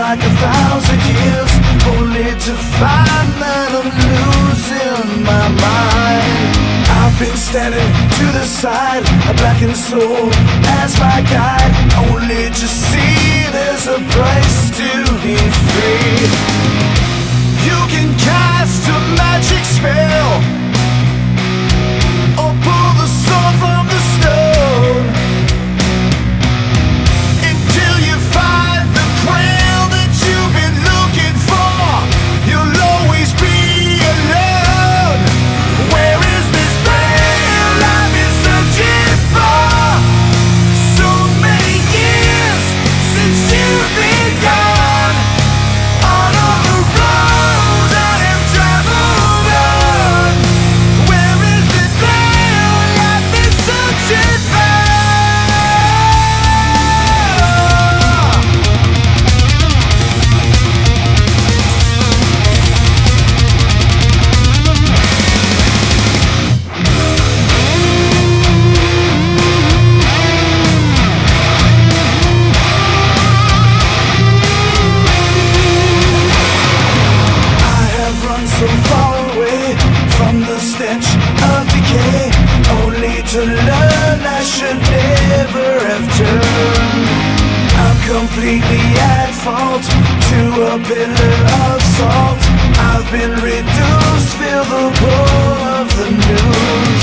like 1,000 years, only to find that I'm losing my mind. I've been standing to the side, a blackened soul as my guide, only to see there's a price to be free. You can cast a magic spell or pull the sword from the stone until you find the grail that you've been looking for. You'll always be alone. Where is this grail I've been searching for? So many years since you've been gone. On all the roads I have traveled on, where is this grail I've been searching for? So far away from the stench of decay, only to learn I should never have turned. I'm completely at fault, to a pillar of salt. I've been reduced, feel the pull of the news.